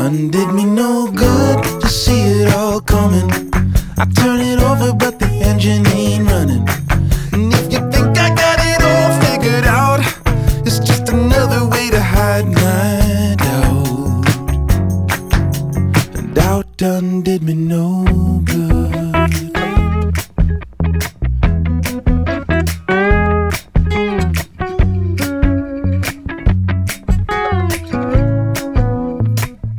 done did me no good to see it all coming. I turn it over but the engine ain't running. And if you think I got it all figured out, it's just another way to hide my doubt. And doubt done did me no good.